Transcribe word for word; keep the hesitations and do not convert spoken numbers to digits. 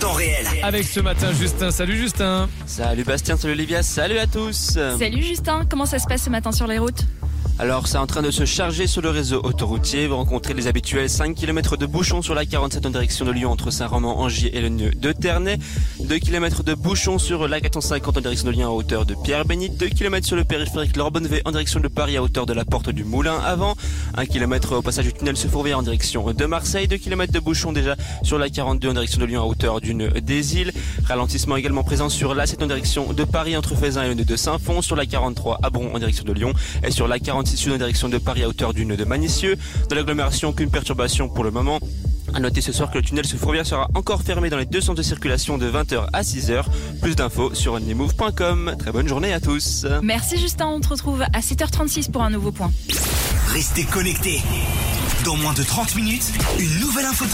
temps réel. Avec ce matin Justin. Salut Justin. Salut Bastien, salut Olivia, salut à tous. Salut Justin, comment ça se passe ce matin sur les routes ? Alors c'est en train de se charger sur le réseau autoroutier. Vous rencontrez les habituels cinq kilomètres de bouchons sur la quarante-sept en direction de Lyon entre Saint-Roman, Angier et le nœud de Ternay. deux kilomètres de bouchons sur la quatre cent cinquante en direction de Lyon à hauteur de Pierre-Bénite. deux kilomètres sur le périphérique Lord-Bonnevet en direction de Paris à hauteur de la porte du Moulin avant. un kilomètre au passage du tunnel Se Fourvière en direction de Marseille. deux kilomètres de bouchons déjà sur la quarante-deux en direction de Lyon à hauteur du nœud des Îles. Ralentissement également présent sur l'A sept en direction de Paris entre Faisin et le nœud de Saint-Fond. Sur la quarante-trois à Bron en direction de Lyon. Et sur la quarante-six sud en direction de Paris à hauteur du nœud de Manicieux. Dans l'agglomération, qu'une perturbation pour le moment. À noter ce soir que le tunnel Se Fourvière sera encore fermé dans les deux sens de circulation de vingt heures à six heures. Plus d'infos sur onlymove point com. Très bonne journée à tous. Merci Justin, on te retrouve à sept heures trente-six pour un nouveau point. Restez connectés. Dans moins de trente minutes, une nouvelle info de